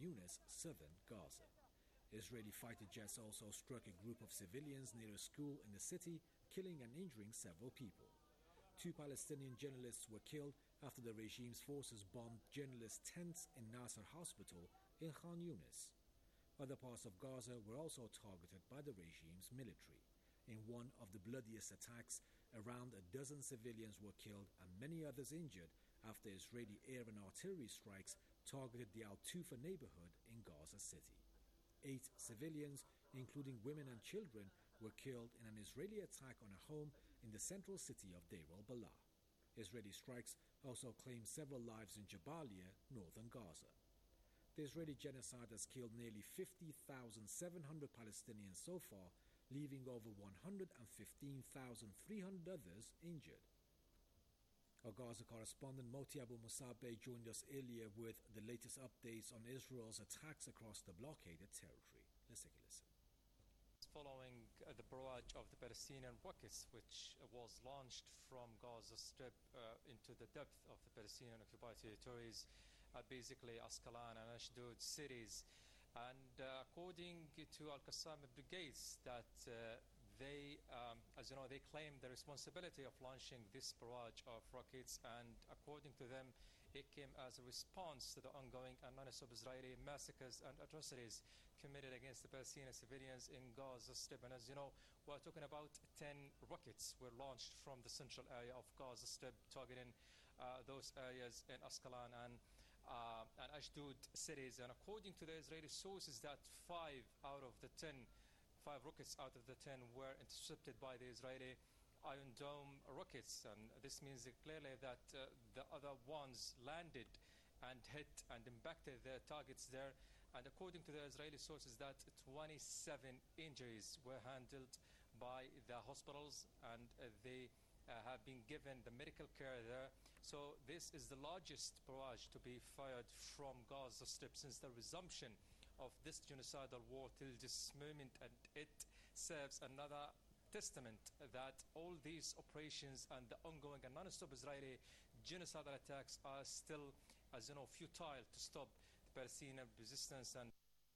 Yunis, southern Gaza. Israeli fighter jets also struck a group of civilians near a school in the city, killing and injuring several people. 2 Palestinian journalists were killed after the regime's forces bombed journalists' tents in Nasser Hospital in Khan Yunis. Other parts of Gaza were also targeted by the regime's military. In one of the bloodiest attacks, around a dozen civilians were killed and many others injured after Israeli air and artillery strikes targeted the Al-Tufa neighborhood in Gaza City. 8 civilians, including women and children, were killed in an Israeli attack on a home in the central city of Deir al-Balah. Israeli strikes also claimed several lives in Jabalia, northern Gaza. The Israeli genocide has killed nearly 50,700 Palestinians so far, leaving over 115,300 others injured. Our Gaza correspondent Moti Abu Musabeh joined us earlier with the latest updates on Israel's attacks across the blockaded territory. Let's take a listen. Following the barrage of the Palestinian rockets, which was launched from Gaza Strip into the depth of the Palestinian occupied territories, basically Asqalan and Ashdod cities. And according to Al-Qassam brigades, that they, as you know, they claim the responsibility of launching this barrage of rockets, and according to them, it came as a response to the ongoing and non-stop Israeli massacres and atrocities committed against the Palestinian civilians in Gaza Strip. And as you know, we're talking about 10 rockets were launched from the central area of Gaza Strip, targeting those areas in Asqalan and Ashdod cities. And according to the Israeli sources, that 5 rockets out of the 10 were intercepted by the Israeli Iron Dome rockets, and this means clearly that the other ones landed and hit and impacted their targets there. And according to the Israeli sources, that 27 injuries were handled by the hospitals, and they have been given the medical care there. So this is the largest barrage to be fired from Gaza Strip since the resumption of this genocidal war till this moment, and it serves another testament that all these operations and the ongoing and non-stop Israeli genocidal attacks are still, as you know, futile to stop the Palestinian resistance. And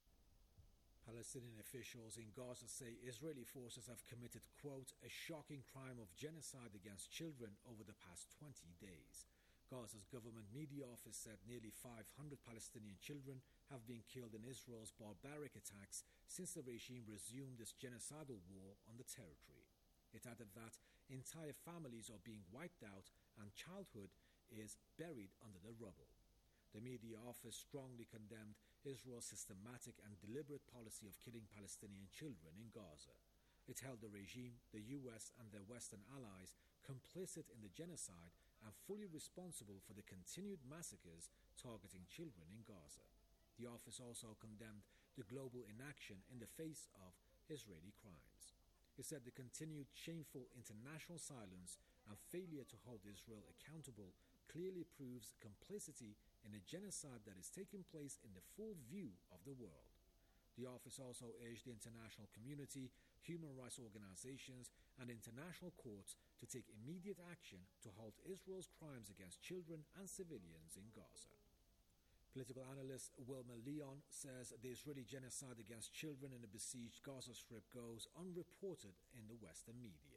Palestinian officials in Gaza say Israeli forces have committed, quote, a shocking crime of genocide against children over the past 20 days. Gaza's government media office said nearly 500 Palestinian children have been killed in Israel's barbaric attacks since the regime resumed its genocidal war on the territory. It added that entire families are being wiped out and childhood is buried under the rubble. The media office strongly condemned Israel's systematic and deliberate policy of killing Palestinian children in Gaza. It held the regime, the US and their Western allies complicit in the genocide and fully responsible for the continued massacres targeting children in Gaza. The office also condemned the global inaction in the face of Israeli crimes. It said the continued shameful international silence and failure to hold Israel accountable clearly proves complicity in a genocide that is taking place in the full view of the world. The office also urged the international community, human rights organizations, and international courts to take immediate action to halt Israel's crimes against children and civilians in Gaza. Political analyst Wilmer Leon says the Israeli genocide against children in the besieged Gaza Strip goes unreported in the Western media.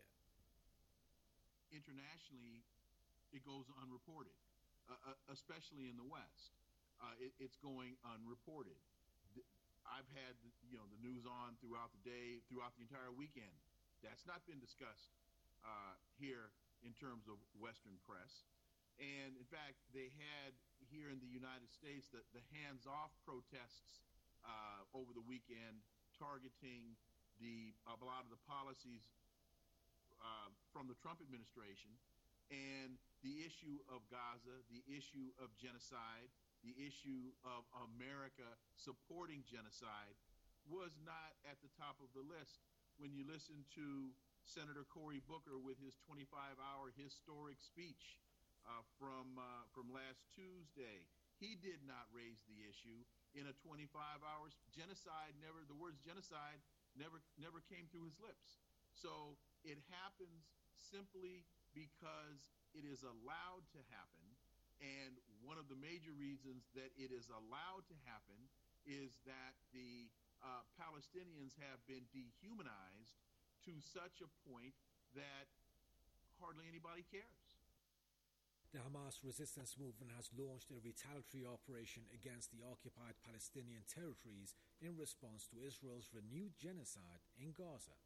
Internationally, it goes unreported, especially in the West. It's going unreported. I've had the news on throughout the day, throughout the entire weekend. That's not been discussed here in terms of Western press. And in fact, they had here in the United States the hands-off protests over the weekend targeting a lot of the policies from the Trump administration, and the issue of Gaza, the issue of genocide, the issue of America supporting genocide was not at the top of the list. When you listen to Senator Cory Booker with his 25-hour historic speech from last Tuesday, he did not raise the issue in a 25 hours. The words genocide never came through his lips. So it happens simply because it is allowed to happen. And one of the major reasons that it is allowed to happen is that the Palestinians have been dehumanized to such a point that hardly anybody cares. The Hamas resistance movement has launched a retaliatory operation against the occupied Palestinian territories in response to Israel's renewed genocide in Gaza.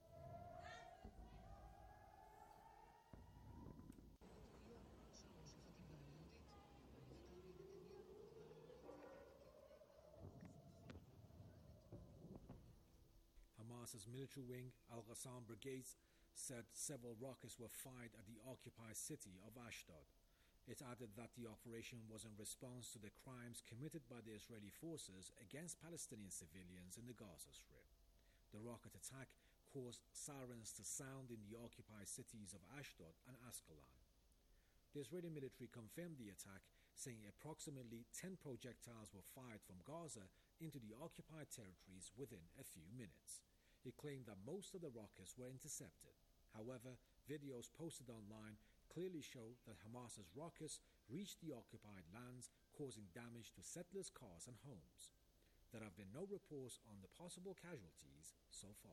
Hamas's military wing, Al-Qassam Brigades, said several rockets were fired at the occupied city of Ashdod. It added that the operation was in response to the crimes committed by the Israeli forces against Palestinian civilians in the Gaza Strip. The rocket attack caused sirens to sound in the occupied cities of Ashdod and Ascalon. The Israeli military confirmed the attack, saying approximately 10 projectiles were fired from Gaza into the occupied territories within a few minutes. It claimed that most of the rockets were intercepted. However, videos posted online clearly show that Hamas's rockets reached the occupied lands, causing damage to settlers' cars and homes. There have been no reports on the possible casualties so far.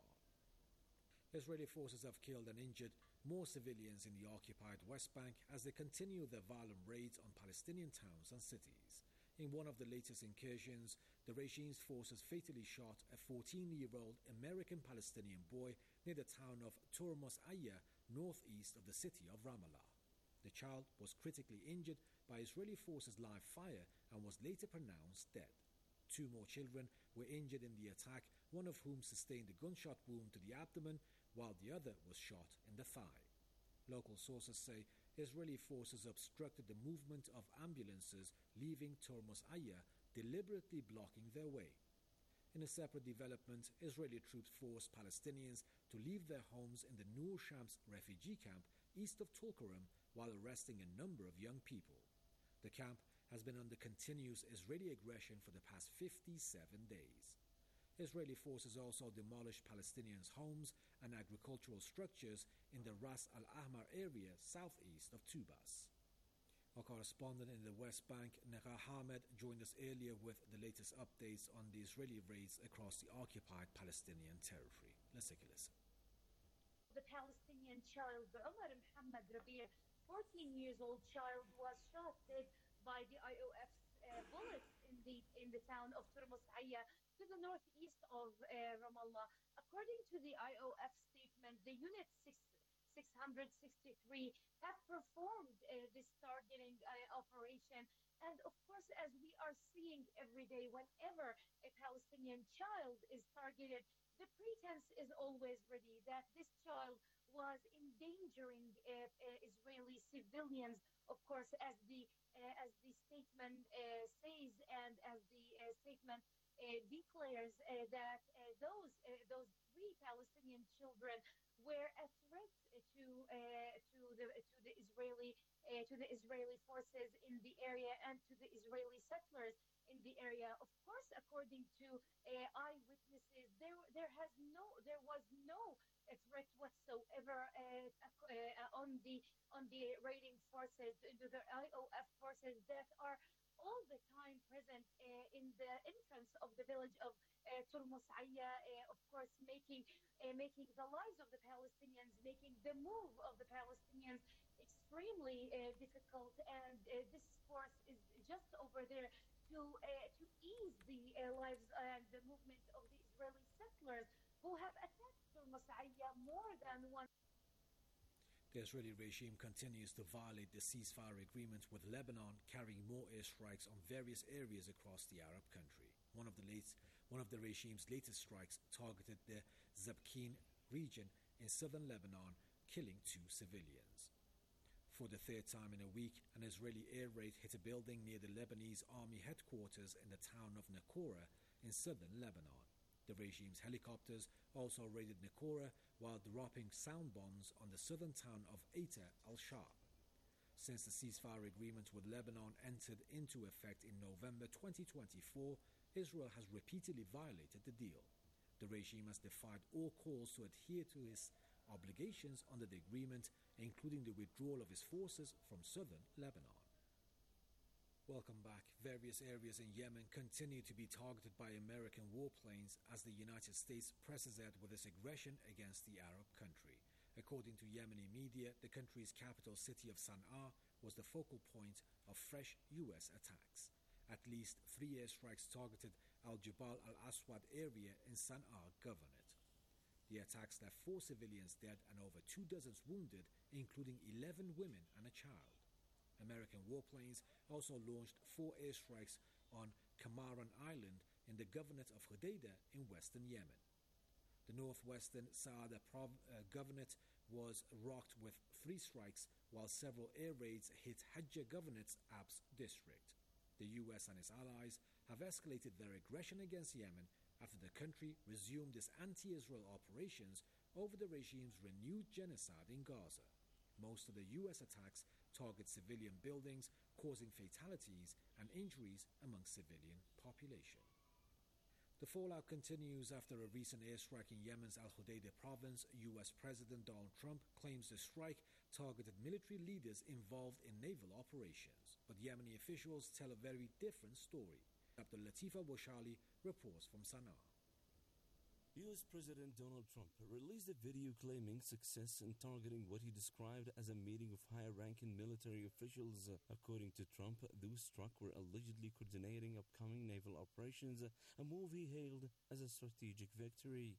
Israeli forces have killed and injured more civilians in the occupied West Bank as they continue their violent raids on Palestinian towns and cities. In one of the latest incursions, the regime's forces fatally shot a 14-year-old American-Palestinian boy near the town of Tormos Aya, northeast of the city of Ramallah. The child was critically injured by Israeli forces' live fire and was later pronounced dead. 2 more children were injured in the attack, one of whom sustained a gunshot wound to the abdomen, while the other was shot in the thigh. Local sources say Israeli forces obstructed the movement of ambulances leaving Tormos Aya, deliberately blocking their way. In a separate development, Israeli troops forced Palestinians to leave their homes in the Nur Shams refugee camp east of Tulkarem while arresting a number of young people. The camp has been under continuous Israeli aggression for the past 57 days. Israeli forces also demolished Palestinians' homes and agricultural structures in the Ras al-Ahmar area southeast of Tubas. Our correspondent in the West Bank, Neha Hamed, joined us earlier with the latest updates on the Israeli raids across the occupied Palestinian territory. Let's take a listen. The Palestinian child, Omar Mohammed Rabir, 14-year-old child, was shot dead by the IOF's bullets in the town of Tormos Aya to the northeast of Ramallah. According to the IOF statement, the Unit 663 have performed this targeting operation. And of course, as we are seeing every day, whenever a Palestinian child is targeted, the pretense is always ready that this child was endangering Israeli civilians. Of course, as the statement says, and as the statement declares that those 3 Palestinian children were a threat to the Israeli forces in the area and to the Israeli settlers in the area. Of course, according to eyewitnesses, there was no threat whatsoever on the raiding forces, the IOF forces that are all the time present in the entrance of the village of Tormos Aya, of course, making the lives of the Palestinians, making the move of the Palestinians extremely difficult. And this force is just over there to ease the lives and the movement of the Israeli settlers who have attacked Tormos Aya more than once. The Israeli regime continues to violate the ceasefire agreement with Lebanon, carrying more airstrikes on various areas across the Arab country. One of the regime's latest strikes targeted the Zabkeen region in southern Lebanon, killing 2 civilians. For the 3rd time in a week, an Israeli air raid hit a building near the Lebanese army headquarters in the town of Nakora in southern Lebanon. The regime's helicopters also raided Nakora while dropping sound bombs on the southern town of Eita al-Shab. Since the ceasefire agreement with Lebanon entered into effect in November 2024, Israel has repeatedly violated the deal. The regime has defied all calls to adhere to its obligations under the agreement, including the withdrawal of its forces from southern Lebanon. Welcome back. Various areas in Yemen continue to be targeted by American warplanes as the United States presses ahead with its aggression against the Arab country. According to Yemeni media, the country's capital city of Sana'a was the focal point of fresh US attacks. At least 3 airstrikes targeted Al-Jabal al-Aswad area in Sana'a Governorate. The attacks left 4 civilians dead and over 2 dozen wounded, including 11 women and a child. American warplanes also launched 4 airstrikes on Kamaran Island in the governorate of Hodeidah in western Yemen. The northwestern Saada governorate was rocked with 3 strikes, while several air raids hit Hajjah governorate's Abs district. The US and its allies have escalated their aggression against Yemen after the country resumed its anti-Israel operations over the regime's renewed genocide in Gaza. Most of the US attacks target civilian buildings, causing fatalities and injuries among civilian population. The fallout continues after a recent airstrike in Yemen's Al-Hodeidah province. US President Donald Trump claims the strike targeted military leaders involved in naval operations, but Yemeni officials tell a very different story. Abdul Latif Al-Bushali reports from Sana'a. U.S. President Donald Trump released a video claiming success in targeting what he described as a meeting of high-ranking military officials. According to Trump, those struck were allegedly coordinating upcoming naval operations, a move he hailed as a strategic victory.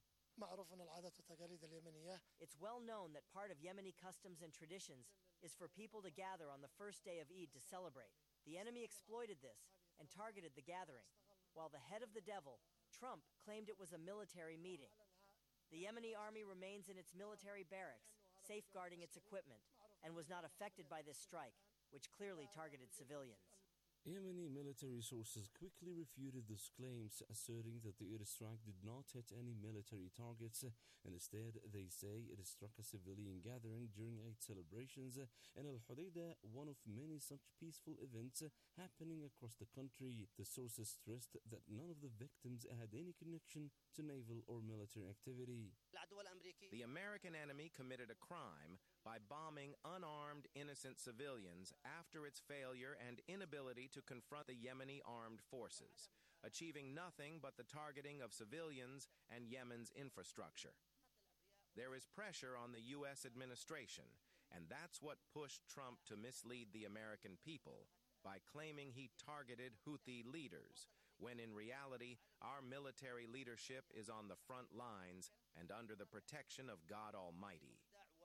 It's well known that part of Yemeni customs and traditions is for people to gather on the first day of Eid to celebrate. The enemy exploited this and targeted the gathering, while the head of the devil, Trump, claimed it was a military meeting. The Yemeni army remains in its military barracks, safeguarding its equipment, and was not affected by this strike, which clearly targeted civilians. Yemeni military sources quickly refuted those claims, asserting that the airstrike did not hit any military targets, and instead they say it struck a civilian gathering during Eid celebrations in Al-Hodeidah, one of many such peaceful events happening across the country. The sources stressed that none of the victims had any connection to naval or military activity. The American enemy committed a crime by bombing unarmed innocent civilians after its failure and inability to confront the Yemeni armed forces, achieving nothing but the targeting of civilians and Yemen's infrastructure. There is pressure on the U.S. administration, and that's what pushed Trump to mislead the American people by claiming he targeted Houthi leaders, when in reality, our military leadership is on the front lines and under the protection of God Almighty.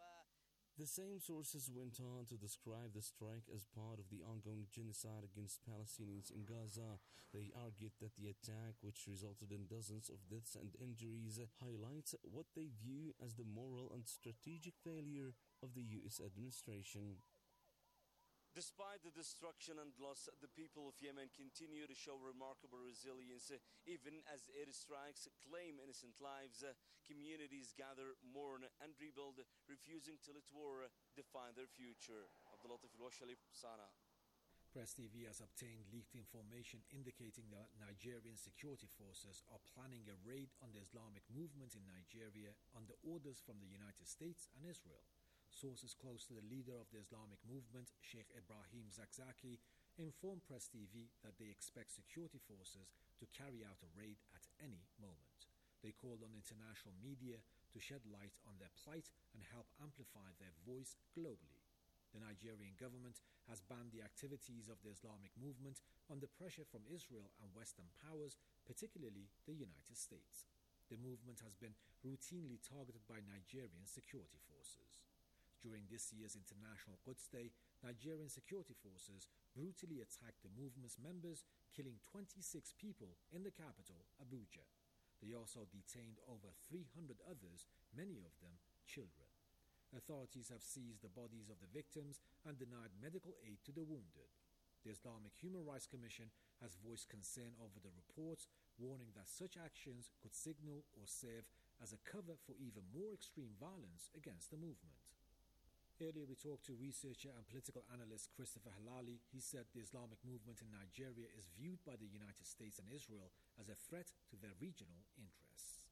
The same sources went on to describe the strike as part of the ongoing genocide against Palestinians in Gaza. They argued that the attack, which resulted in dozens of deaths and injuries, highlights what they view as the moral and strategic failure of the U.S. administration. Despite the destruction and loss, the people of Yemen continue to show remarkable resilience. Even as airstrikes claim innocent lives, communities gather, mourn, and rebuild, refusing to let war define their future. Abdul Latif Al-Bushali, Sana'a. Press TV has obtained leaked information indicating that Nigerian security forces are planning a raid on the Islamic movement in Nigeria under orders from the United States and Israel. Sources close to the leader of the Islamic movement, Sheikh Ibrahim Zakzaki, informed Press TV that they expect security forces to carry out a raid at any moment. They called on international media to shed light on their plight and help amplify their voice globally. The Nigerian government has banned the activities of the Islamic movement under pressure from Israel and Western powers, particularly the United States. The movement has been routinely targeted by Nigerian security forces. During this year's International Quds Day, Nigerian security forces brutally attacked the movement's members, killing 26 people in the capital, Abuja. They also detained over 300 others, many of them children. Authorities have seized the bodies of the victims and denied medical aid to the wounded. The Islamic Human Rights Commission has voiced concern over the reports, warning that such actions could signal or serve as a cover for even more extreme violence against the movement. Earlier, we talked to researcher and political analyst Christopher Halali. He said the Islamic movement in Nigeria is viewed by the United States and Israel as a threat to their regional interests.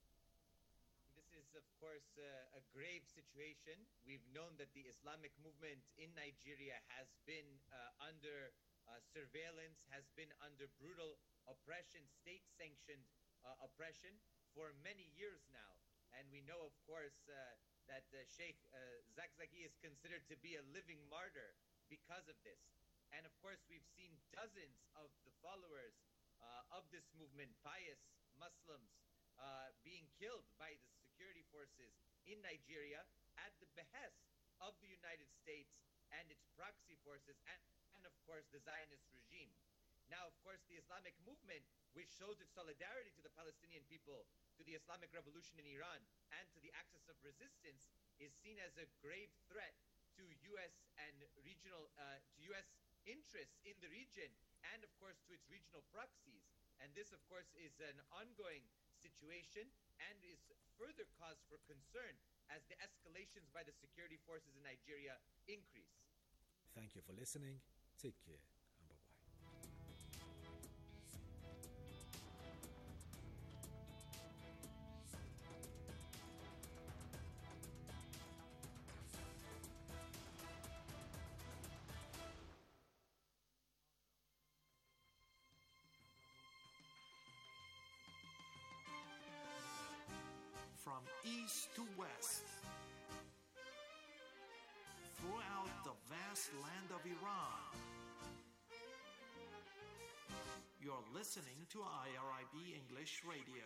This is, of course, a grave situation. We've known that the Islamic movement in Nigeria has been under surveillance, has been under brutal oppression, state-sanctioned oppression for many years now. And we know, of course, that Sheikh Zakzaki is considered to be a living martyr because of this. And of course, we've seen dozens of the followers of this movement, pious Muslims, being killed by the security forces in Nigeria at the behest of the United States and its proxy forces, and of course, the Zionist regime. Now, of course, the Islamic movement, which shows its solidarity to the Palestinian people, to the Islamic Revolution in Iran, and to the axis of resistance, is seen as a grave threat to U.S. and regional, to U.S. interests in the region, and of course to its regional proxies. And this, of course, is an ongoing situation and is further cause for concern as the escalations by the security forces in Nigeria increase. Thank you for listening. Take care and bye-bye. From east to west, throughout the vast land of Iran, you're listening to IRIB English Radio.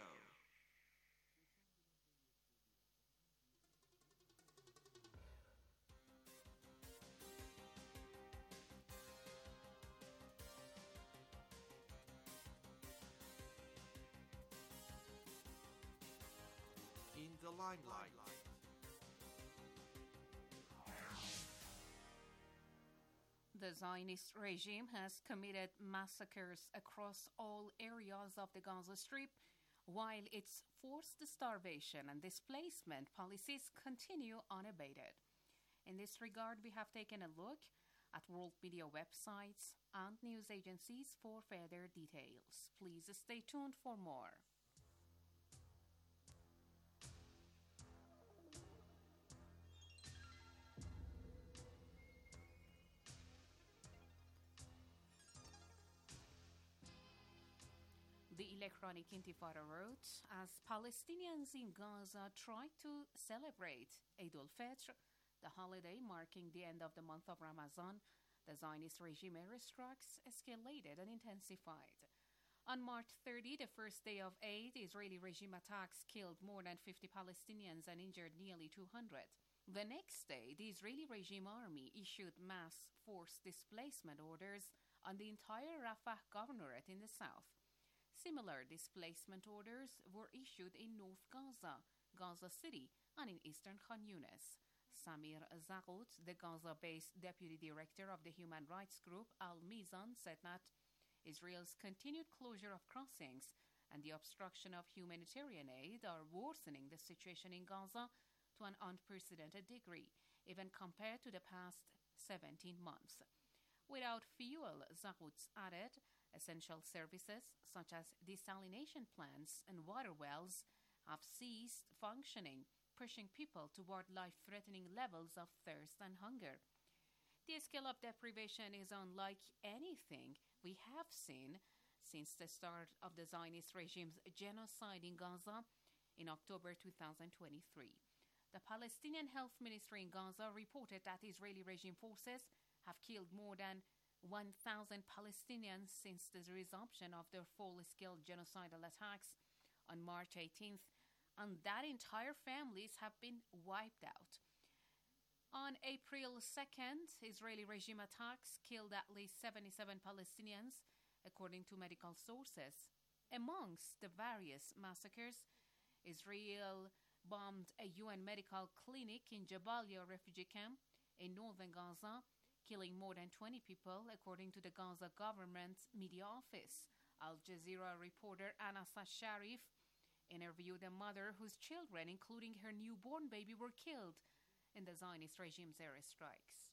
In the limelight. The Zionist regime has committed massacres across all areas of the Gaza Strip, while its forced starvation and displacement policies continue unabated. In this regard, we have taken a look at world media websites and news agencies for further details. Please stay tuned for more. The Electronic Intifada wrote, as Palestinians in Gaza try to celebrate Eid al-Fitr, the holiday marking the end of the month of Ramadan, the Zionist regime airstrikes escalated and intensified. On March 30, the first day of Eid, Israeli regime attacks killed more than 50 Palestinians and injured nearly 200. The next day, the Israeli regime army issued mass forced displacement orders on the entire Rafah governorate in the south. Similar displacement orders were issued in North Gaza, Gaza City, and in eastern Khan Yunis. Samir Zaghut, the Gaza-based deputy director of the human rights group Al-Mizan, said that Israel's continued closure of crossings and the obstruction of humanitarian aid are worsening the situation in Gaza to an unprecedented degree, even compared to the past 17 months. Without fuel, Zaghut added, essential services such as desalination plants and water wells have ceased functioning, pushing people toward life-threatening levels of thirst and hunger. The scale of deprivation is unlike anything we have seen since the start of the Zionist regime's genocide in Gaza in October 2023. The Palestinian Health Ministry in Gaza reported that Israeli regime forces have killed more than 1,000 Palestinians since the resumption of their full-scale genocidal attacks on March 18th, and that entire families have been wiped out. On April 2nd, Israeli regime attacks killed at least 77 Palestinians, according to medical sources. Amongst the various massacres, Israel bombed a UN medical clinic in Jabalia refugee camp in northern Gaza, killing more than 20 people, according to the Gaza government's media office. Al Jazeera reporter Anas Sharif interviewed a mother whose children, including her newborn baby, were killed in the Zionist regime's airstrikes.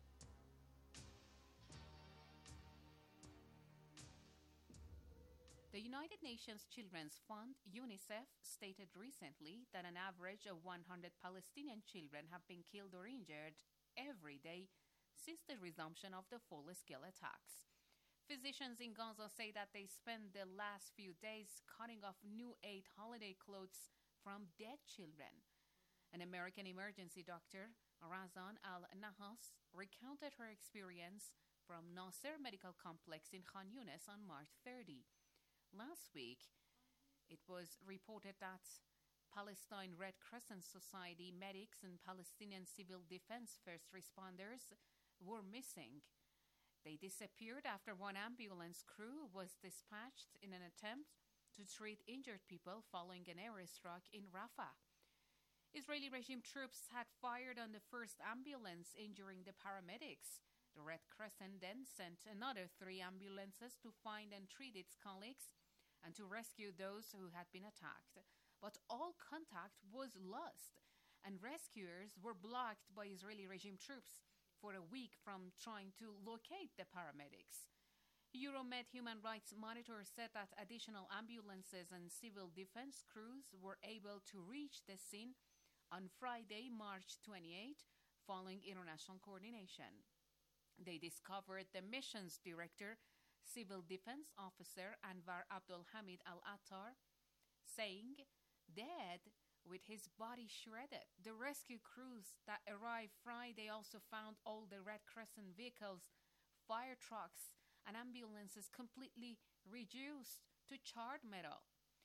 The The United Nations Children's Fund, UNICEF, stated recently that an average of 100 Palestinian children have been killed or injured every day since the resumption of the full-scale attacks. Physicians in Gaza say that they spent the last few days cutting off new aid holiday clothes from dead children. An American emergency doctor, Razan al-Nahas, recounted her experience from Nasser Medical Complex in Khan Yunis on March 30. Last week, it was reported that Palestine Red Crescent Society medics and Palestinian civil defense first responders were missing. They disappeared after one ambulance crew was dispatched in an attempt to treat injured people following an airstrike in Rafah. Israeli regime troops had fired on the first ambulance, injuring the paramedics. The Red Crescent then sent another 3 ambulances to find and treat its colleagues and to rescue those who had been attacked. But all contact was lost, and rescuers were blocked by Israeli regime troops for a week from trying to locate the paramedics. Euromed Human Rights Monitor said that additional ambulances and civil defense crews were able to reach the scene on Friday, March 28, following international coordination. They discovered the mission's director, Civil Defense Officer Anwar Abdul Hamid Al-Attar, saying, dead with his body shredded. The rescue crews that arrived Friday also found all the Red Crescent vehicles, fire trucks, and ambulances completely reduced to charred metal.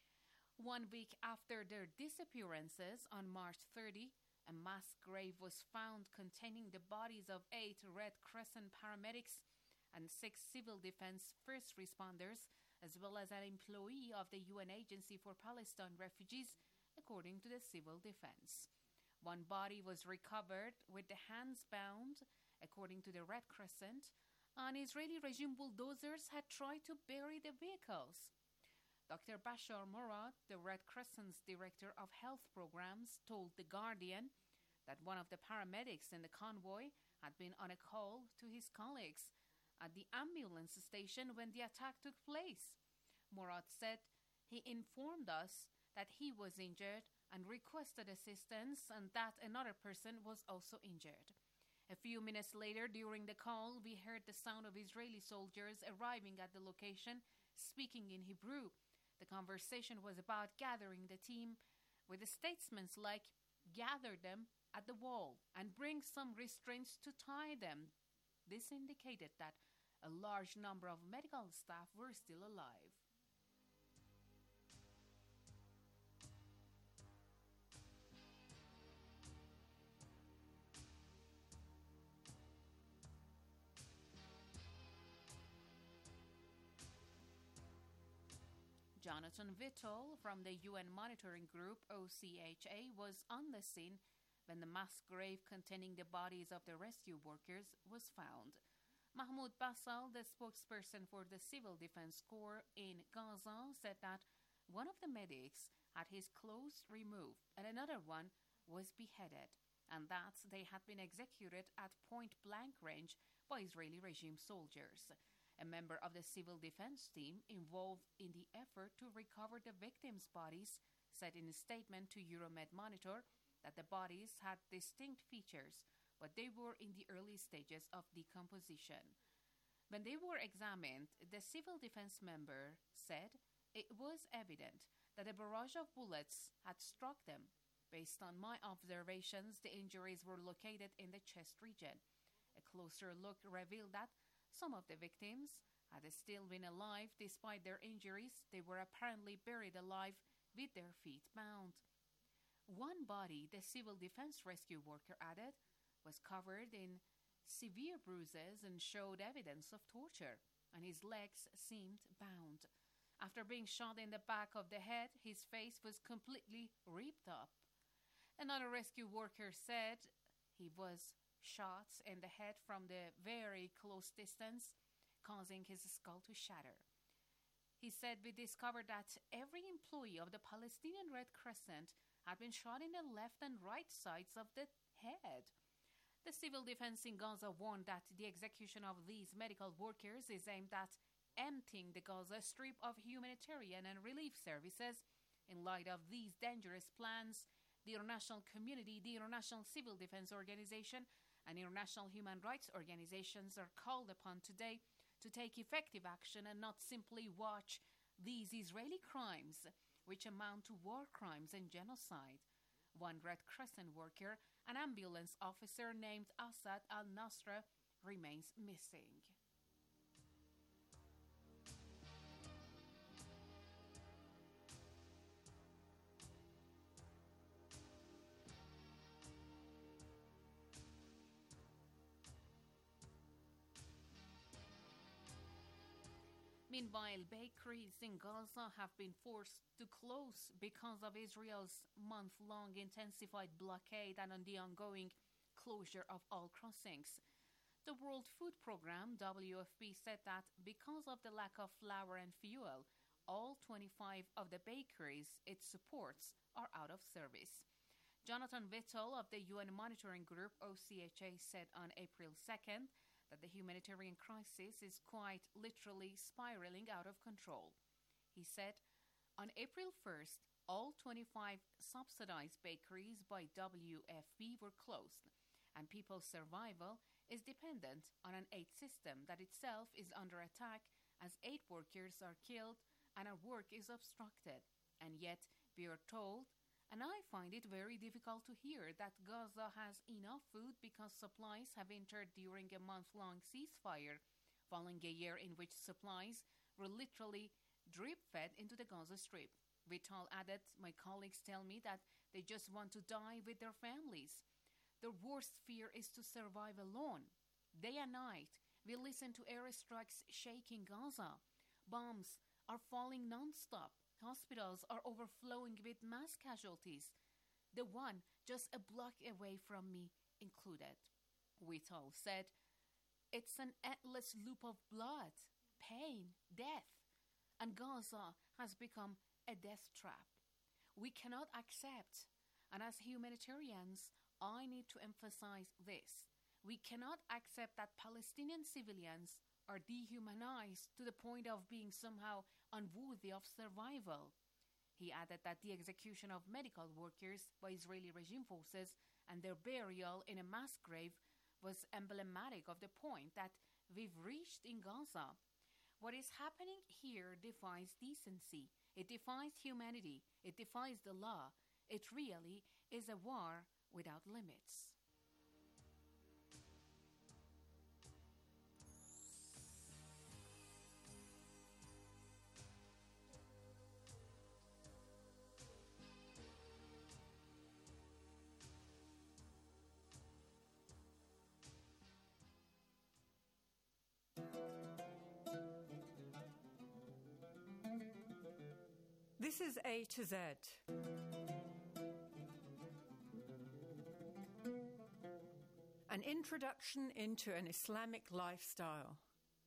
1 week after their disappearances on March 30, a mass grave was found containing the bodies of 8 Red Crescent paramedics and 6 civil defense first responders, as well as an employee of the UN Agency for Palestine Refugees, according to the civil defense. 1 body was recovered with the hands bound, according to the Red Crescent, and Israeli regime bulldozers had tried to bury the vehicles. Dr. Bashar Morad, the Red Crescent's director of health programs, told The Guardian that one of the paramedics in the convoy had been on a call to his colleagues at the ambulance station when the attack took place. Morad said he informed us that he was injured and requested assistance and that another person was also injured. A few minutes later, during the call, we heard the sound of Israeli soldiers arriving at the location, speaking in Hebrew. The conversation was about gathering the team, with the statements like, gather them at the wall and bring some restraints to tie them. This indicated that a large number of medical staff were still alive. Jonathan Vittel from the UN monitoring group OCHA was on the scene when the mass grave containing the bodies of the rescue workers was found. Mahmoud Bassal, the spokesperson for the Civil Defense Corps in Gaza, said that one of the medics had his clothes removed and another one was beheaded, and that they had been executed at point-blank range by Israeli regime soldiers. A member of the civil defense team involved in the effort to recover the victims' bodies said in a statement to Euromed Monitor that the bodies had distinct features, but they were in the early stages of decomposition. When they were examined, the civil defense member said it was evident that a barrage of bullets had struck them. Based on my observations, the injuries were located in the chest region. A closer look revealed that some of the victims had still been alive despite their injuries. They were apparently buried alive with their feet bound. One body, the civil defense rescue worker added, was covered in severe bruises and showed evidence of torture, and his legs seemed bound. After being shot in the back of the head, his face was completely ripped up. Another rescue worker said he was shot in the head from the very close distance, causing his skull to shatter. He said, we discovered that every employee of the Palestinian Red Crescent had been shot in the left and right sides of the head. The civil defense in Gaza warned that the execution of these medical workers is aimed at emptying the Gaza Strip of humanitarian and relief services. In light of these dangerous plans, the international community, the International Civil Defense Organization, and international human rights organizations are called upon today to take effective action and not simply watch these Israeli crimes, which amount to war crimes and genocide. One Red Crescent worker, an ambulance officer named Asad al-Nasra, remains missing. Meanwhile, bakeries in Gaza have been forced to close because of Israel's month-long intensified blockade and on the ongoing closure of all crossings. The World Food Programme, WFP, said that because of the lack of flour and fuel, all 25 of the bakeries it supports are out of service. Jonathan Vittel of the UN Monitoring Group, OCHA, said on April 2nd that the humanitarian crisis is quite literally spiraling out of control. He said, on April 1st, all 25 subsidized bakeries by WFP were closed, and people's survival is dependent on an aid system that itself is under attack as aid workers are killed and our work is obstructed. And yet, we are told, and I find it very difficult to hear, that Gaza has enough food because supplies have entered during a month-long ceasefire, following a year in which supplies were literally drip-fed into the Gaza Strip. Vital added, my colleagues tell me that they just want to die with their families. Their worst fear is to survive alone. Day and night, we listen to airstrikes shaking Gaza. Bombs are falling non-stop. Hospitals are overflowing with mass casualties, the one just a block away from me included. Whittle said, it's an endless loop of blood, pain, death, and Gaza has become a death trap. We cannot accept, and as humanitarians, I need to emphasize this. We cannot accept that Palestinian civilians are dehumanized to the point of being somehow unworthy of survival. He added that the execution of medical workers by Israeli regime forces and their burial in a mass grave was emblematic of the point that we've reached in Gaza. What is happening here defies decency. It defies humanity. It defies the law. It really is a war without limits. This is A to Z. An introduction into an Islamic lifestyle.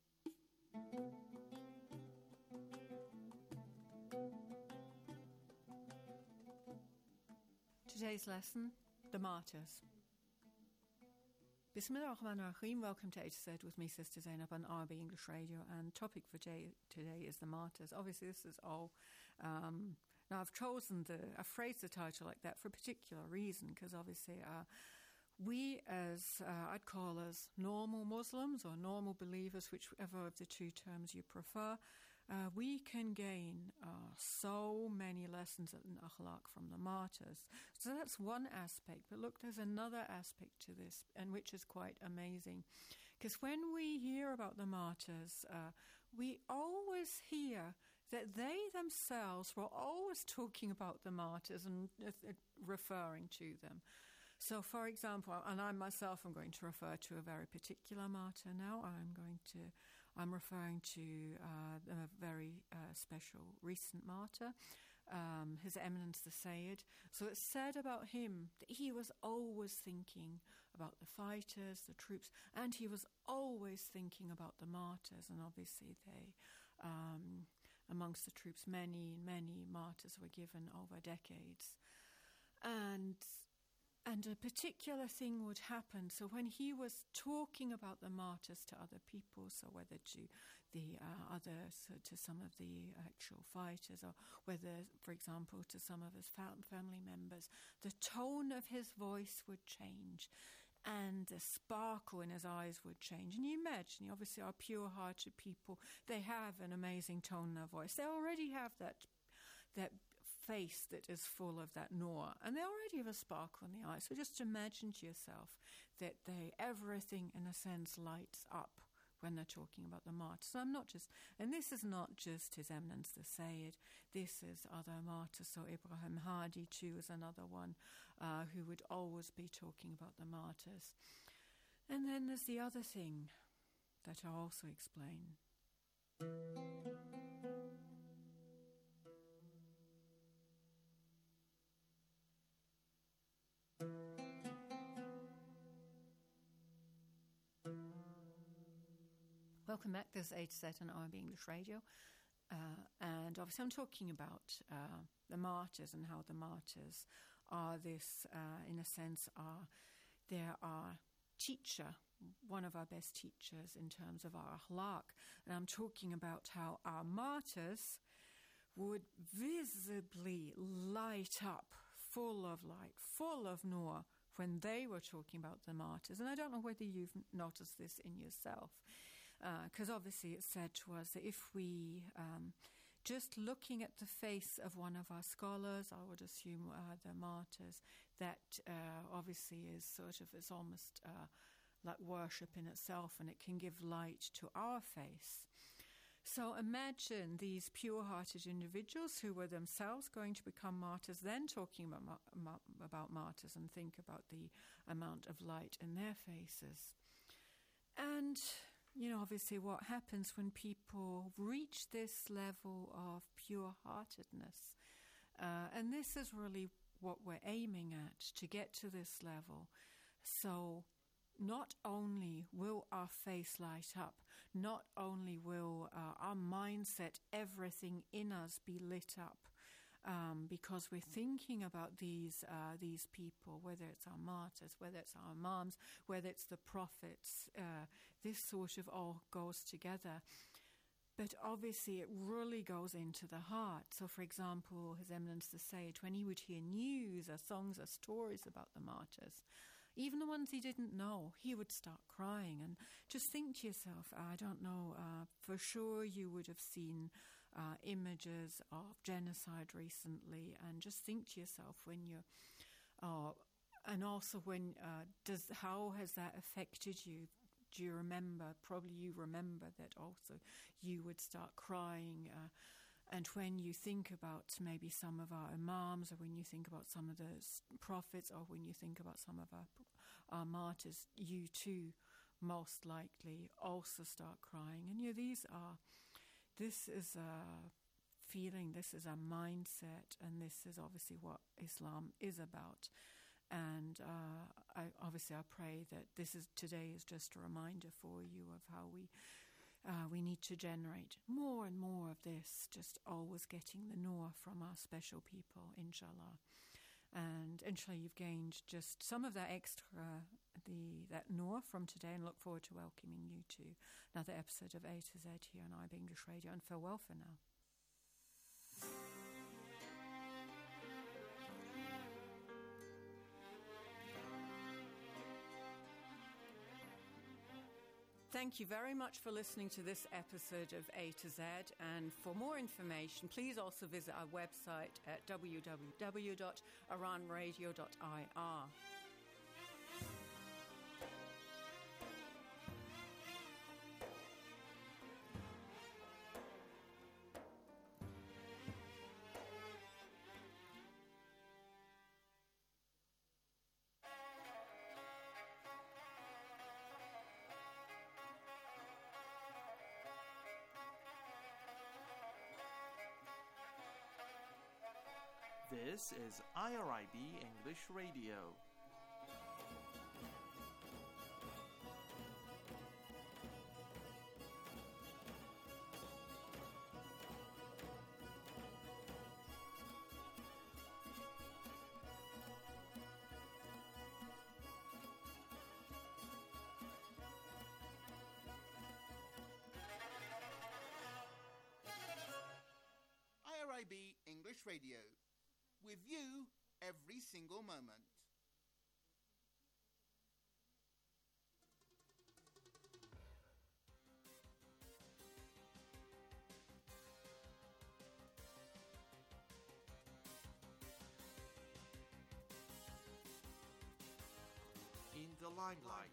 Today's lesson, the martyrs. Bismillah ar-Rahman ar-Rahim. Welcome to A to Z with me, Sister Zainab, on RB English Radio. And topic for today is the martyrs. Obviously, this is all. Now, I've phrased the title like that for a particular reason, because obviously we as, I'd call us normal Muslims or normal believers, whichever of the two terms you prefer, we can gain so many lessons in akhlaq from the martyrs. So that's one aspect. But look, there's another aspect to this, and which is quite amazing. Because when we hear about the martyrs, we always hear that they themselves were always talking about the martyrs and referring to them. So, for example, and I myself am going to refer to a very particular martyr now. I'm referring to a very special recent martyr, His Eminence the Sayyid. So it's said about him that he was always thinking about the fighters, the troops, and he was always thinking about the martyrs. And obviously amongst the troops, many, many martyrs were given over decades. And And a particular thing would happen. So when he was talking about the martyrs to other people, so whether to the others, to some of the actual fighters, or whether, for example, to some of his family members, the tone of his voice would change and the sparkle in his eyes would change. And you imagine, obviously, our pure-hearted people, they have an amazing tone in their voice. They already have that face that is full of that Noah, and they already have a sparkle in the eye. So just imagine to yourself that everything in a sense lights up when they're talking about the martyrs. So and this is not just His Eminence the Sayyid, this is other martyrs. So Ibrahim Hadi too is another one who would always be talking about the martyrs. And then there's the other thing that I'll also explain. Welcome back. This is A to Z on RB English Radio. And obviously I'm talking about the martyrs and how the martyrs are this, in a sense, they're our teacher, one of our best teachers in terms of our akhlaq. And I'm talking about how our martyrs would visibly light up, full of light, full of nur, when they were talking about the martyrs. And I don't know whether you've noticed this in yourself. Because obviously it's said to us that if we, just looking at the face of one of our scholars, I would assume the martyrs, that obviously is it's almost like worship in itself, and it can give light to our face. So imagine these pure-hearted individuals who were themselves going to become martyrs, then talking about martyrs, and think about the amount of light in their faces. And obviously what happens when people reach this level of pure-heartedness. And this is really what we're aiming at, to get to this level. So not only will our face light up, not only will our mindset, everything in us be lit up, because we're thinking about these people, whether it's our martyrs, whether it's our imams, whether it's the prophets, this sort of all goes together. But obviously it really goes into the heart. So, for example, His Eminence the Sayyid, when he would hear news or songs or stories about the martyrs, even the ones he didn't know, he would start crying. And just think to yourself, I don't know, for sure you would have seen images of genocide recently, and just think to yourself when and also when how has that affected you? Do you remember? Probably you remember that also you would start crying. And when you think about maybe some of our imams, or when you think about some of the prophets, or when you think about some of our martyrs, you too most likely also start crying. And this is a feeling, this is a mindset, and this is obviously what Islam is about. And I pray that today is just a reminder for you of how we need to generate more and more of this, just always getting the nur from our special people, inshallah. And inshallah you've gained just some of that extra, that nur from today, and look forward to welcoming you to another episode of A to Z here on IB English Radio, and farewell for now. Thank you very much for listening to this episode of A to Z, and for more information, please also visit our website at www.iranradio.ir. This is IRIB English Radio. IRIB English Radio, with you every single moment. In the limelight.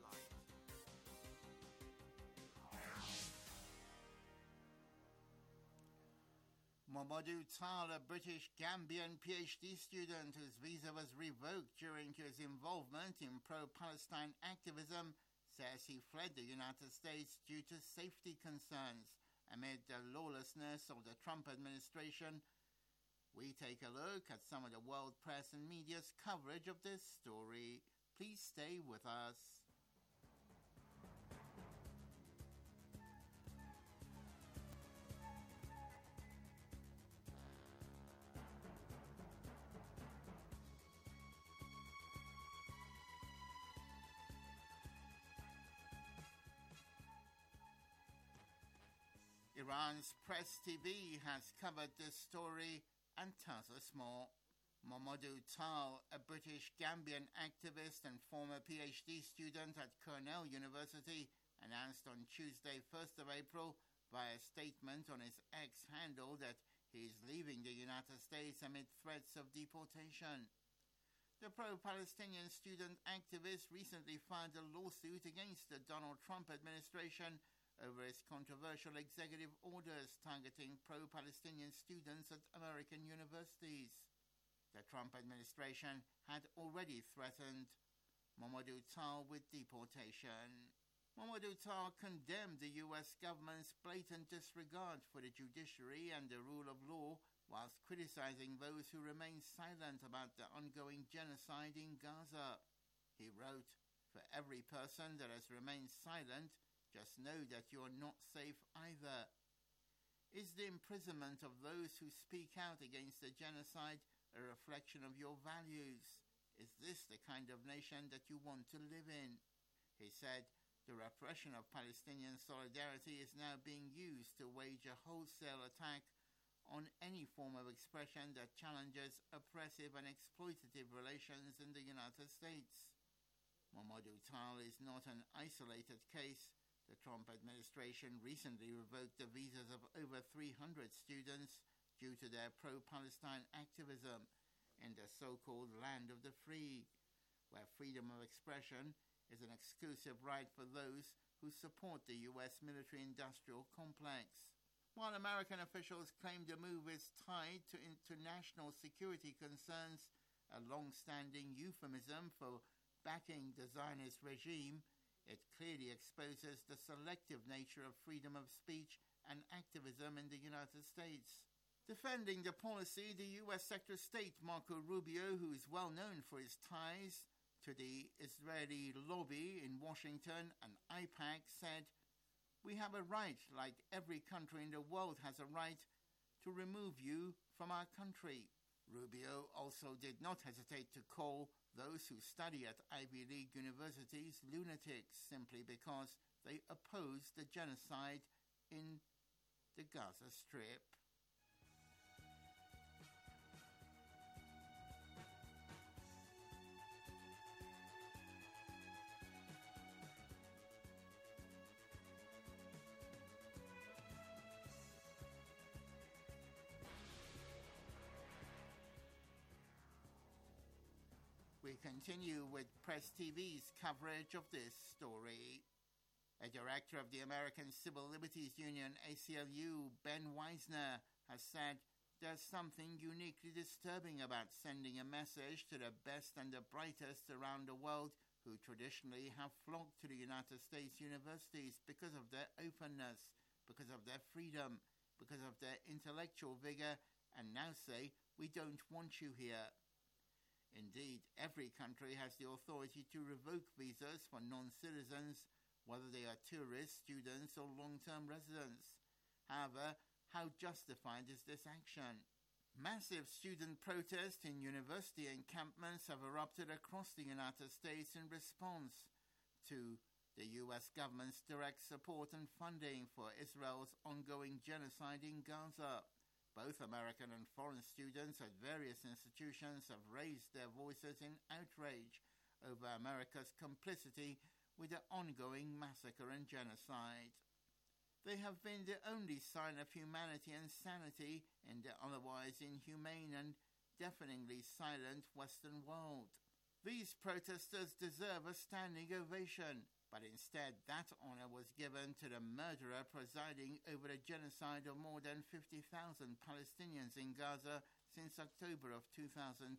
Mamadou Tall, a British Gambian PhD student whose visa was revoked during his involvement in pro-Palestine activism, says he fled the United States due to safety concerns amid the lawlessness of the Trump administration. We take a look at some of the world press and media's coverage of this story. Please stay with us. Iran's Press TV has covered this story and tells us more. Mamadou Tall, a British Gambian activist and former PhD student at Cornell University, announced on Tuesday, 1st of April, via a statement on his X handle that he is leaving the United States amid threats of deportation. The pro-Palestinian student activist recently filed a lawsuit against the Donald Trump administration over its controversial executive orders targeting pro-Palestinian students at American universities. The Trump administration had already threatened Mamadou Tall with deportation. Mamadou Tall condemned the U.S. government's blatant disregard for the judiciary and the rule of law, whilst criticizing those who remain silent about the ongoing genocide in Gaza. He wrote, "For every person that has remained silent, just know that you are not safe either." Is the imprisonment of those who speak out against the genocide a reflection of your values? Is this the kind of nation that you want to live in? He said, the repression of Palestinian solidarity is now being used to wage a wholesale attack on any form of expression that challenges oppressive and exploitative relations in the United States. Mamadou Tall is not an isolated case. The Trump administration recently revoked the visas of over 300 students due to their pro-Palestine activism in the so-called land of the free, where freedom of expression is an exclusive right for those who support the U.S. military-industrial complex. While American officials claim the move is tied to international security concerns, a long-standing euphemism for backing the Zionist regime, it clearly exposes the selective nature of freedom of speech and activism in the United States. Defending the policy, the U.S. Secretary of State Marco Rubio, who is well known for his ties to the Israeli lobby in Washington and AIPAC, said, "We have a right, like every country in the world has a right, to remove you from our country." Rubio also did not hesitate to call those who study at Ivy League universities lunatics simply because they oppose the genocide in the Gaza Strip. We continue with Press TV's coverage of this story. A director of the American Civil Liberties Union, ACLU, Ben Weisner, has said there's something uniquely disturbing about sending a message to the best and the brightest around the world who traditionally have flocked to the United States universities because of their openness, because of their freedom, because of their intellectual vigor, and now say, "We don't want you here." Indeed, every country has the authority to revoke visas for non-citizens, whether they are tourists, students, or long-term residents. However, how justified is this action? Massive student protests in university encampments have erupted across the United States in response to the U.S. government's direct support and funding for Israel's ongoing genocide in Gaza. Both American and foreign students at various institutions have raised their voices in outrage over America's complicity with the ongoing massacre and genocide. They have been the only sign of humanity and sanity in the otherwise inhumane and deafeningly silent Western world. These protesters deserve a standing ovation, but instead that honor was given to the murderer presiding over the genocide of more than 50,000 Palestinians in Gaza since October of 2023.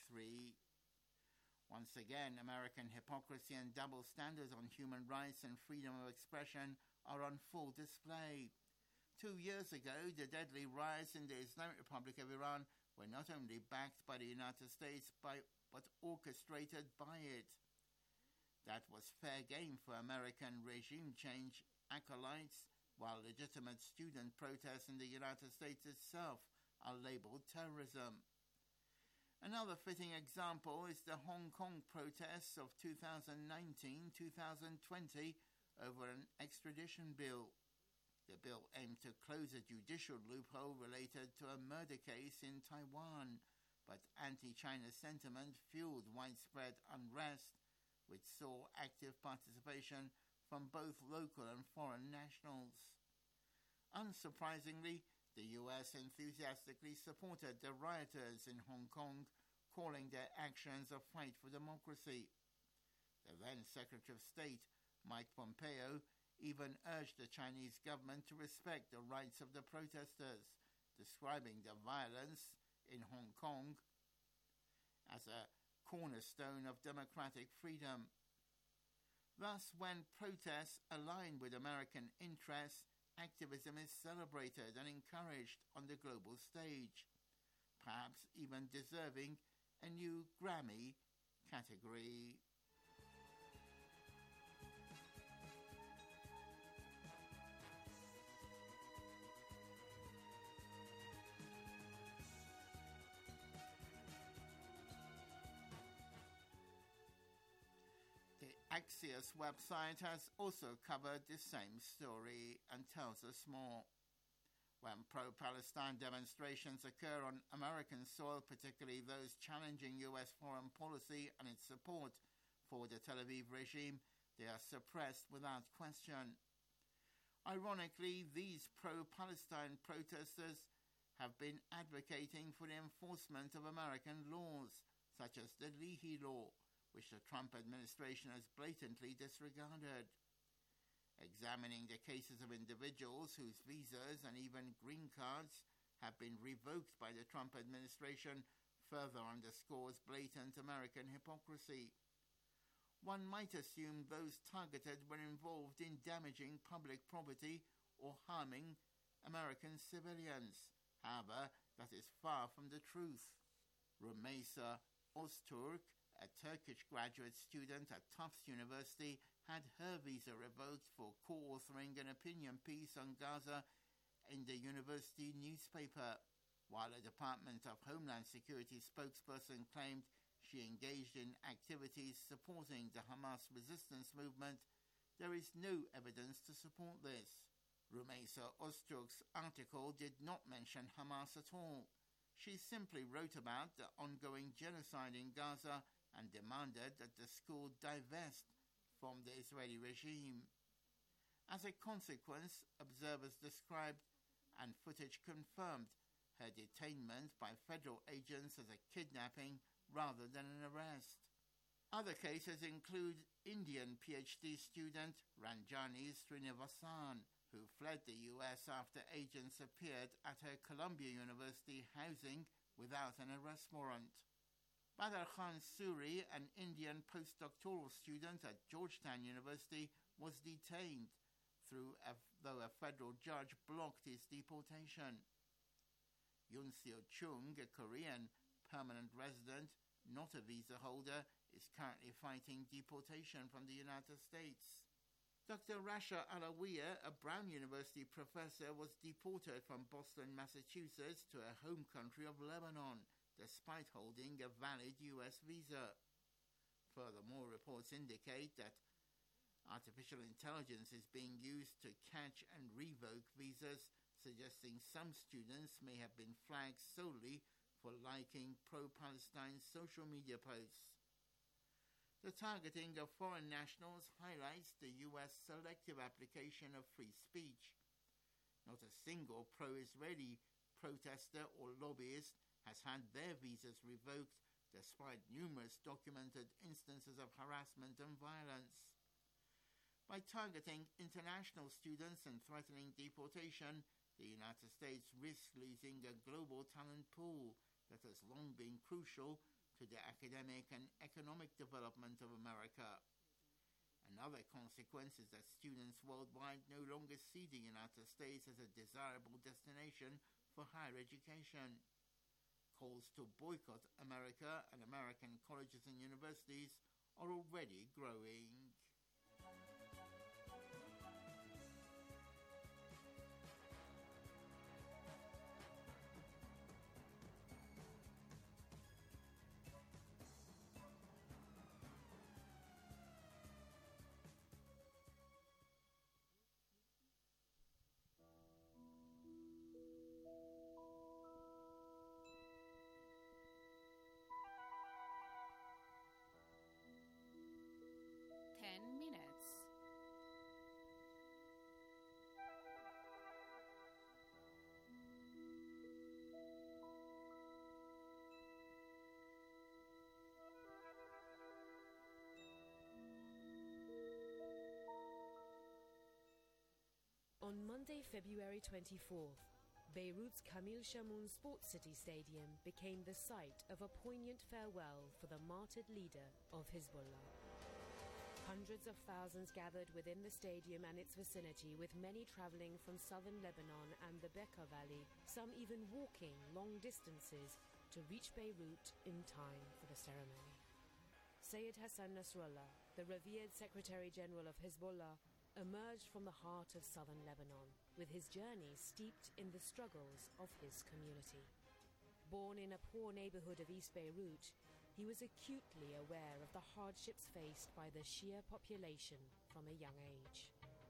Once again, American hypocrisy and double standards on human rights and freedom of expression are on full display. 2 years ago, the deadly riots in the Islamic Republic of Iran were not only backed by the United States but orchestrated by it. That was fair game for American regime change acolytes, while legitimate student protests in the United States itself are labeled terrorism. Another fitting example is the Hong Kong protests of 2019-2020 over an extradition bill. The bill aimed to close a judicial loophole related to a murder case in Taiwan, but anti-China sentiment fueled widespread unrest, which saw active participation from both local and foreign nationals. Unsurprisingly, the US enthusiastically supported the rioters in Hong Kong, calling their actions a fight for democracy. The then Secretary of State, Mike Pompeo, even urged the Chinese government to respect the rights of the protesters, describing the violence in Hong Kong as a cornerstone of democratic freedom. Thus, when protests align with American interests, activism is celebrated and encouraged on the global stage, perhaps even deserving a new Grammy category. Axios website has also covered the same story and tells us more. When pro-Palestine demonstrations occur on American soil, particularly those challenging U.S. foreign policy and its support for the Tel Aviv regime, they are suppressed without question. Ironically, these pro-Palestine protesters have been advocating for the enforcement of American laws, such as the Leahy Law, which the Trump administration has blatantly disregarded. Examining the cases of individuals whose visas and even green cards have been revoked by the Trump administration further underscores blatant American hypocrisy. One might assume those targeted were involved in damaging public property or harming American civilians. However, that is far from the truth. Rumeysa Öztürk, a Turkish graduate student at Tufts University, had her visa revoked for co-authoring an opinion piece on Gaza in the university newspaper, while a Department of Homeland Security spokesperson claimed she engaged in activities supporting the Hamas resistance movement. There is no evidence to support this. Rumeysa Öztürk's article did not mention Hamas at all. She simply wrote about the ongoing genocide in Gaza and demanded that the school divest from the Israeli regime. As a consequence, observers described and footage confirmed her detainment by federal agents as a kidnapping rather than an arrest. Other cases include Indian PhD student Ranjani Srinivasan, who fled the US after agents appeared at her Columbia University housing without an arrest warrant. Badr Khan Suri, an Indian postdoctoral student at Georgetown University, was detained, though a federal judge blocked his deportation. Yoon Seo Chung, a Korean permanent resident, not a visa holder, is currently fighting deportation from the United States. Dr. Rasha Alawiya, a Brown University professor, was deported from Boston, Massachusetts to her home country of Lebanon, despite holding a valid U.S. visa. Furthermore, reports indicate that artificial intelligence is being used to catch and revoke visas suggesting some students may have been flagged solely for liking pro-Palestine social media posts. The targeting of foreign nationals highlights the U.S. selective application of free speech. Not a single pro-Israeli protester or lobbyist has had their visas revoked, despite numerous documented instances of harassment and violence. By targeting international students and threatening deportation, the United States risks losing a global talent pool that has long been crucial to the academic and economic development of America. Another consequence is that students worldwide no longer see the United States as a desirable destination for higher education. Calls to boycott America and American colleges and universities are already growing. On Monday, February 24th, Beirut's Camille Chamoun Sports City Stadium became the site of a poignant farewell for the martyred leader of Hezbollah. Hundreds of thousands gathered within the stadium and its vicinity, with many traveling from southern Lebanon and the Bekaa Valley, some even walking long distances to reach Beirut in time for the ceremony. Sayyid Hassan Nasrallah, the revered Secretary General of Hezbollah, emerged from the heart of southern Lebanon, with his journey steeped in the struggles of his community. Born in a poor neighborhood of East Beirut, he was acutely aware of the hardships faced by the Shia population from a young age.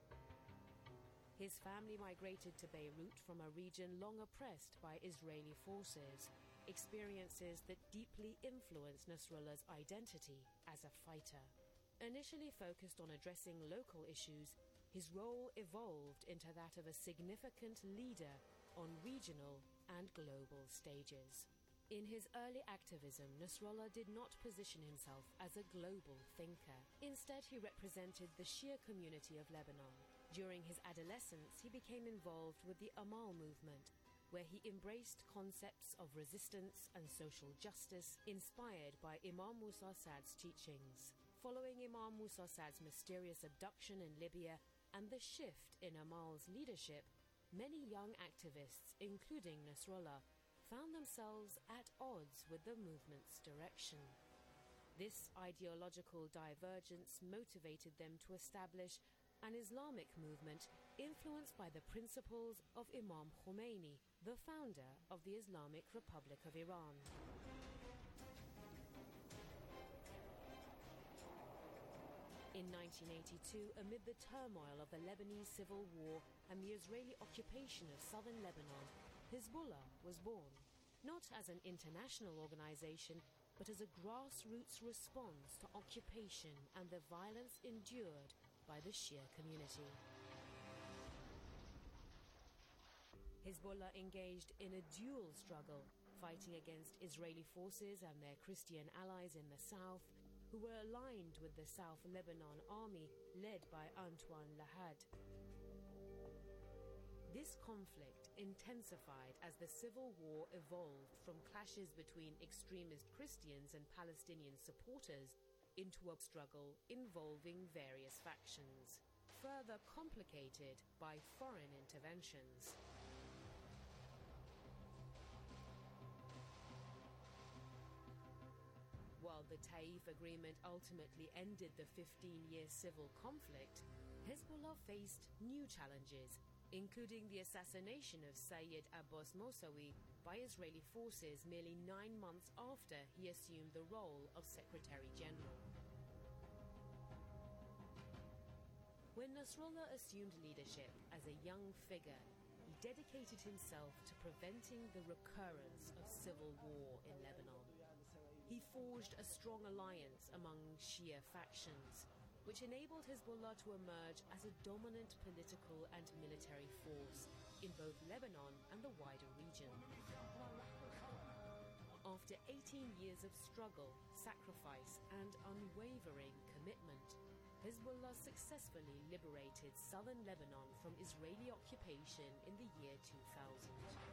His family migrated to Beirut from a region long oppressed by Israeli forces, experiences that deeply influenced Nasrallah's identity as a fighter. Initially focused on addressing local issues, his role evolved into that of a significant leader on regional and global stages. In his early activism, Nasrallah did not position himself as a global thinker. Instead, he represented the Shia community of Lebanon. During his adolescence, he became involved with the Amal movement, where he embraced concepts of resistance and social justice inspired by Imam Musa Saad's teachings. Following Imam Musa Saad's mysterious abduction in Libya and the shift in Amal's leadership, many young activists, including Nasrallah, found themselves at odds with the movement's direction. This ideological divergence motivated them to establish an Islamic movement influenced by the principles of Imam Khomeini, the founder of the Islamic Republic of Iran. In 1982, amid the turmoil of the Lebanese civil war and the Israeli occupation of southern Lebanon, Hezbollah was born, not as an international organization, but as a grassroots response to occupation and the violence endured by the Shia community. Hezbollah engaged in a dual struggle, fighting against Israeli forces and their Christian allies in the south, who were aligned with the South Lebanon Army led by Antoine Lahad. This conflict intensified as the civil war evolved from clashes between extremist Christians and Palestinian supporters into a struggle involving various factions, further complicated by foreign interventions. While the Taif Agreement ultimately ended the 15-year civil conflict, Hezbollah faced new challenges, including the assassination of Sayyid Abbas Mosawi by Israeli forces merely 9 months after he assumed the role of Secretary General. When Nasrallah assumed leadership as a young figure, he dedicated himself to preventing the recurrence of civil war in Lebanon. He forged a strong alliance among Shia factions, which enabled Hezbollah to emerge as a dominant political and military force in both Lebanon and the wider region. After 18 years of struggle, sacrifice, and unwavering commitment, Hezbollah successfully liberated southern Lebanon from Israeli occupation in the year 2000.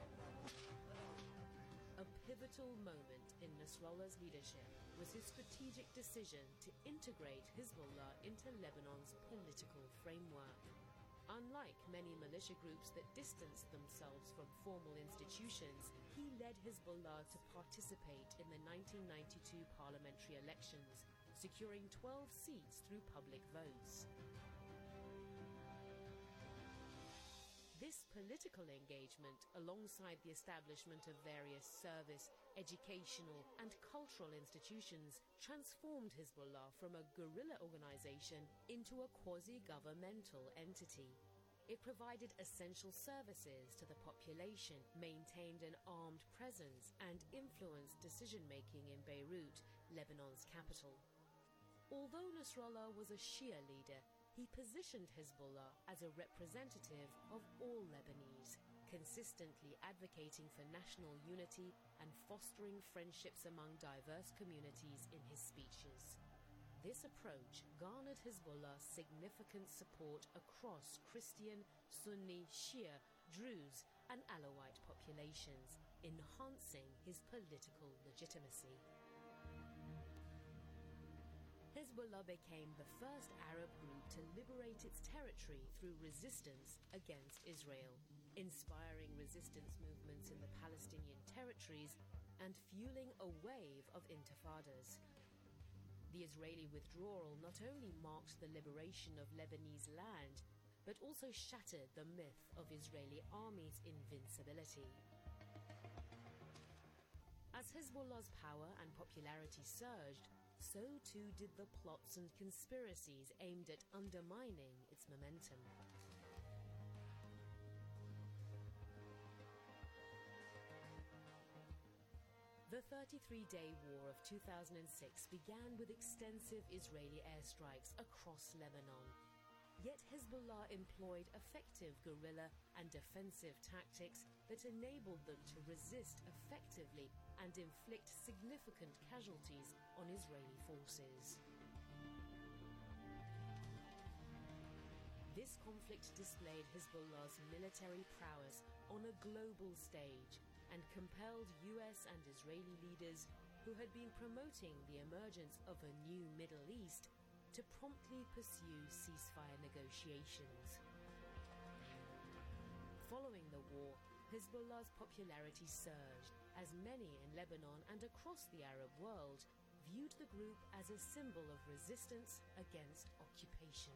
A pivotal moment in Nasrallah's leadership was his strategic decision to integrate Hezbollah into Lebanon's political framework. Unlike many militia groups that distanced themselves from formal institutions, he led Hezbollah to participate in the 1992 parliamentary elections, securing 12 seats through public votes. This political engagement, alongside the establishment of various service, educational, and cultural institutions, transformed Hezbollah from a guerrilla organization into a quasi-governmental entity. It provided essential services to the population, maintained an armed presence, and influenced decision-making in Beirut, Lebanon's capital. Although Nasrallah was a Shia leader, he positioned Hezbollah as a representative of all Lebanese, consistently advocating for national unity and fostering friendships among diverse communities in his speeches. This approach garnered Hezbollah significant support across Christian, Sunni, Shia, Druze, and Alawite populations, enhancing his political legitimacy. Hezbollah became the first Arab group to liberate its territory through resistance against Israel, inspiring resistance movements in the Palestinian territories and fueling a wave of intifadas. The Israeli withdrawal not only marked the liberation of Lebanese land, but also shattered the myth of Israeli army's invincibility. As Hezbollah's power and popularity surged, so too did the plots and conspiracies aimed at undermining its momentum. The 33-day war of 2006 began with extensive Israeli airstrikes across Lebanon. Yet Hezbollah employed effective guerrilla and defensive tactics that enabled them to resist effectively and inflict significant casualties on Israeli forces. This conflict displayed Hezbollah's military prowess on a global stage and compelled US and Israeli leaders who had been promoting the emergence of a new Middle East to promptly pursue ceasefire negotiations. Following the war, Hezbollah's popularity surged as many in Lebanon and across the Arab world viewed the group as a symbol of resistance against occupation.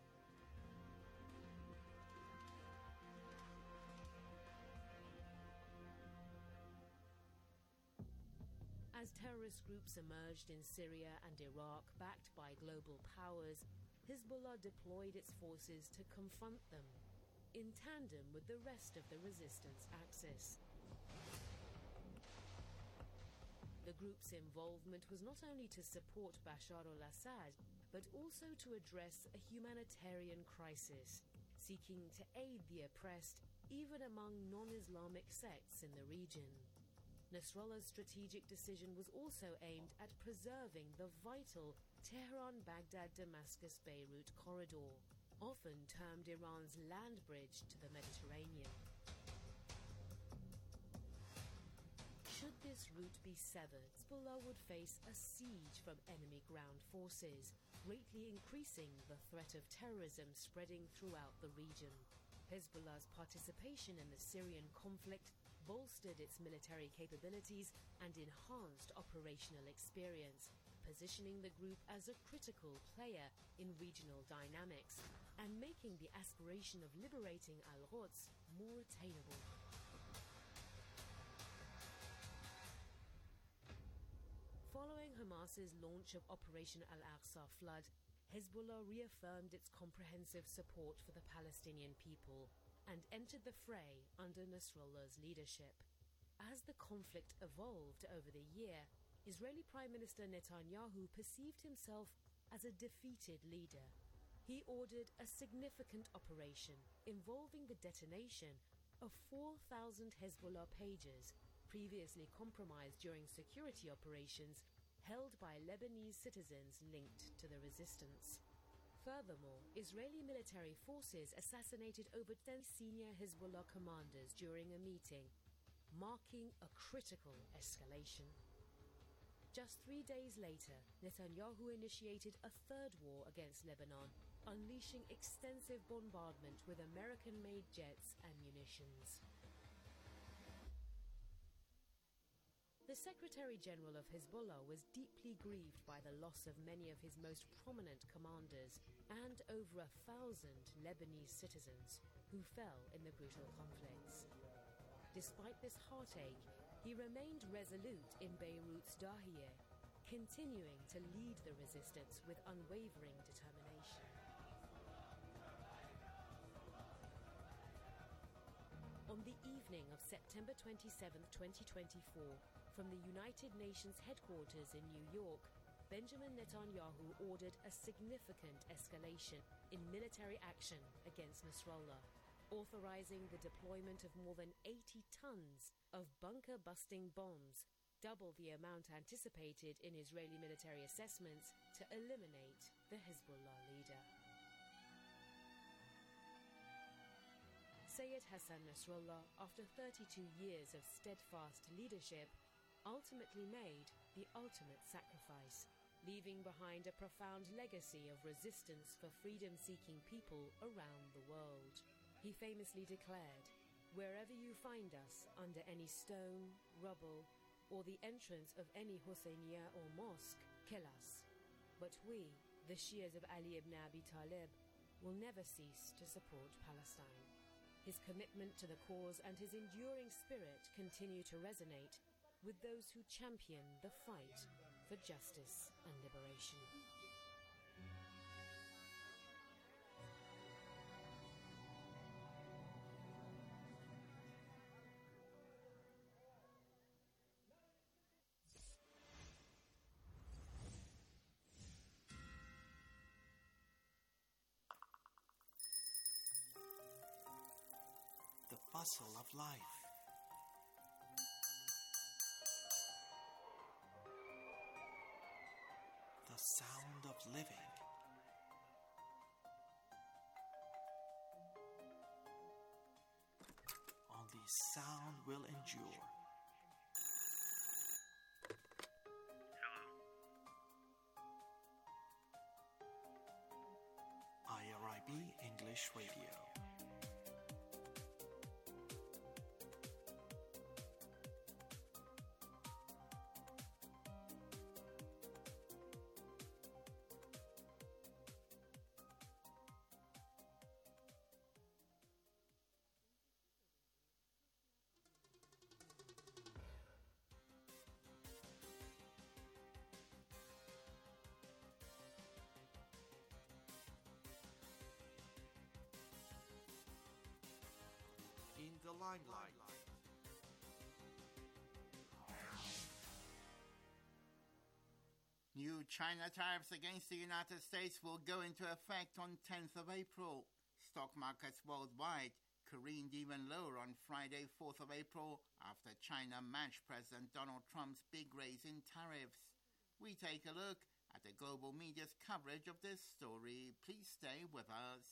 As terrorist groups emerged in Syria and Iraq, backed by global powers, Hezbollah deployed its forces to confront them, in tandem with the rest of the resistance axis. The group's involvement was not only to support Bashar al-Assad, but also to address a humanitarian crisis, seeking to aid the oppressed, even among non-Islamic sects in the region. Nasrallah's strategic decision was also aimed at preserving the vital Tehran-Baghdad-Damascus-Beirut corridor, often termed Iran's land bridge to the Mediterranean. Should this route be severed, Hezbollah would face a siege from enemy ground forces, greatly increasing the threat of terrorism spreading throughout the region. Hezbollah's participation in the Syrian conflict bolstered its military capabilities and enhanced operational experience, positioning the group as a critical player in regional dynamics and making the aspiration of liberating Al-Quds more attainable. Following Hamas's launch of Operation Al-Aqsa Flood, Hezbollah reaffirmed its comprehensive support for the Palestinian people, and entered the fray under Nasrallah's leadership. As the conflict evolved over the year, Israeli Prime Minister Netanyahu perceived himself as a defeated leader. He ordered a significant operation involving the detonation of 4,000 Hezbollah pagers previously compromised during security operations held by Lebanese citizens linked to the resistance. Furthermore, Israeli military forces assassinated over 10 senior Hezbollah commanders during a meeting, marking a critical escalation. Just 3 days later, Netanyahu initiated a third war against Lebanon, unleashing extensive bombardment with American-made jets and munitions. The Secretary-General of Hezbollah was deeply grieved by the loss of many of his most prominent commanders and over 1,000 Lebanese citizens who fell in the brutal conflicts. Despite this heartache, he remained resolute in Beirut's Dahiyeh, continuing to lead the resistance with unwavering determination. On the evening of September 27, 2024, from the United Nations headquarters in New York, Benjamin Netanyahu ordered a significant escalation in military action against Nasrallah, authorizing the deployment of more than 80 tons of bunker-busting bombs, double the amount anticipated in Israeli military assessments, to eliminate the Hezbollah leader. Sayed Hassan Nasrallah, after 32 years of steadfast leadership, ultimately made the ultimate sacrifice, leaving behind a profound legacy of resistance for freedom-seeking people around the world. He famously declared, "Wherever you find us, under any stone, rubble, or the entrance of any Husseiniya or mosque, kill us. But we, the Shias of Ali ibn Abi Talib, will never cease to support Palestine." His commitment to the cause and his enduring spirit continue to resonate with those who champion the fight for justice and liberation. The bustle of life. The sound of living. Only sound will endure. IRIB English Radio. In the limelight. New China tariffs against the United States will go into effect on 10th of April. Stock markets worldwide careened even lower on Friday, 4th of April, after China matched President Donald Trump's big raise in tariffs. We take a look at the global media's coverage of this story. Please stay with us.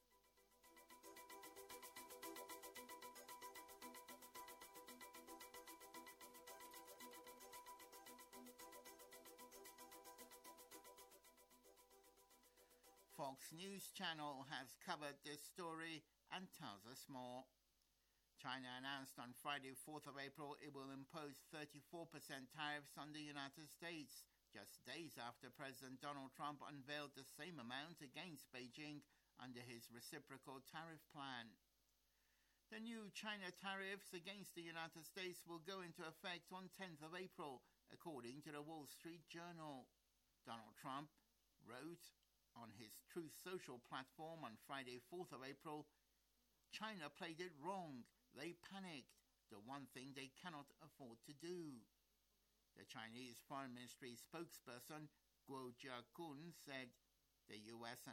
Fox News Channel has covered this story and tells us more. China announced on Friday, 4th of April, it will impose 34% tariffs on the United States, just days after President Donald Trump unveiled the same amount against Beijing under his reciprocal tariff plan. The new China tariffs against the United States will go into effect on 10th of April, according to the Wall Street Journal. Donald Trump wrote on his Truth Social platform on Friday, 4th of April, China played it wrong. They panicked, the one thing they cannot afford to do. The Chinese Foreign Ministry spokesperson Guo Jiakun said the US and